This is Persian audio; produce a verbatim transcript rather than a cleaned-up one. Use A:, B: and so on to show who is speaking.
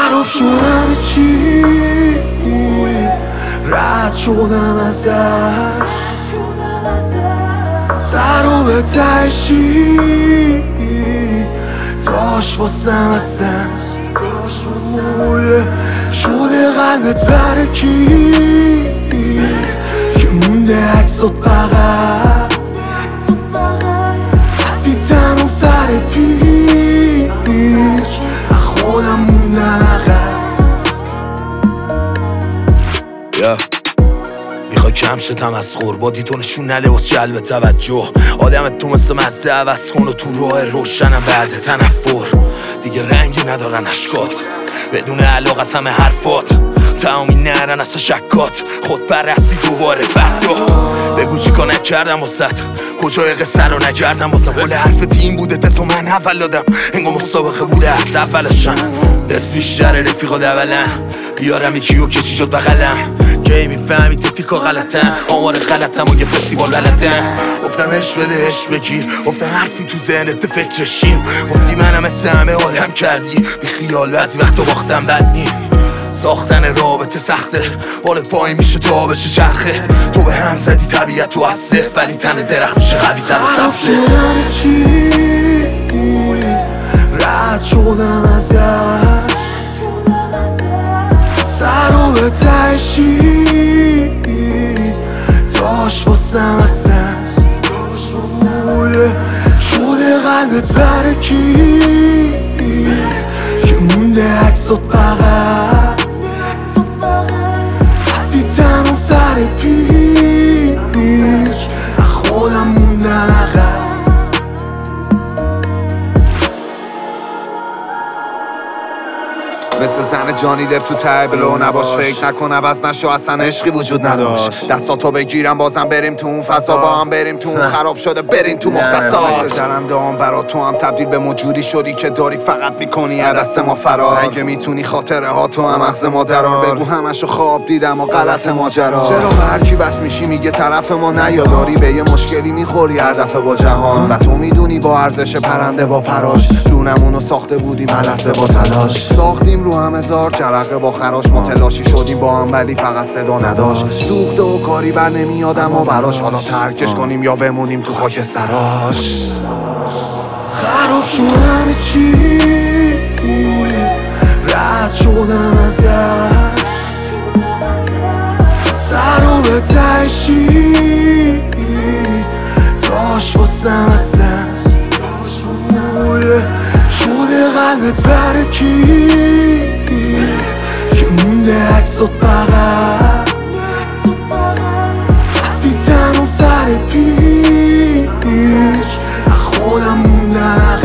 A: خراب شدم چی رد شدم ازش سر و به تشی داشت واسم اصلا شده قلبت برای کی که مونده عکسات فقط حتی تنم سر پیش خودم موندم عقب میخوای کم شدم از خوربادی تو نشون نده واسه جلب توجه آدمت تو مثل مزه عوض کن و تو راه روشنم بعد تنفر دیگه رنگی ندارن اشکات بدون علاقه از همه حرفات تمامی نرن از شکات خود بررسی دوباره فردا بگو چی کار نکردم واسط کجای قصه رو نکردم واسه قول حرف تیم بوده دست و من اول دادم انگار مسابقه بوده از اولشم دست بیشتر رفیقا دولن بیارم یکیو که چی شد بغلم کی میفهمی تفیکا غلطن آمار غلطم و یه فستیوال بلدن گفتم عشق بده عشق بگیر گفتم حرفی تو ذهنت فکرشیم گفتی منم مثل همه آدم کردی بی خیال بعضی وقتا باختم بد نیم ساختن رابطه سخته بال پای میشه تا بشه چرخه تو به هم زدی طبیعت تو از صفر ولی تن درخت میشه قوی تر و سبزه چی رد شدم ازش سر و به تشی داشت واسم اصلا شده قلبت برای کی که مونده عکسات فقط حتی تنم سر پیش خودم موندم عقب
B: مثل زن جانی دب تو تبلو نباش فکر نکن عوض نشو اصلا عشقی وجود نداشت دستاتو بگیرم بازم بریم تو اون فضا با هم بریم تو اون خراب شده بریم تو مختصات مثل جرنده هم برا تو هم تبدیل به موجودی شدی که داری فقط میکنی از دست ما فرار اگه میتونی خاطره ها تو هم مغز ما درار بگو همشو خواب دیدم و غلط ماجرا چرا هر کی بس میشی میگه طرف ما نیا داری به یه مشکلی میخوری هر دفعه با جهان و تو میدونی با ارزش پرنده با پراش لونمونو ساخته بودیم ملسه با تلاش ساختیم رو هم هزار جرقه با خراش ما تلاشی شدیم با هم ولی فقط صدا نداشت سوخته و کاری بر نمیادم و براش حالا ترکش کنیم یا بمونیم تو خاک سراش
A: خراب شدم چی رد شدم ازش سر و به تشی داشت واسم اصلا شده قلبت برای کی که مونده عکسات فقط حتی تنم سر پیش خودم موندم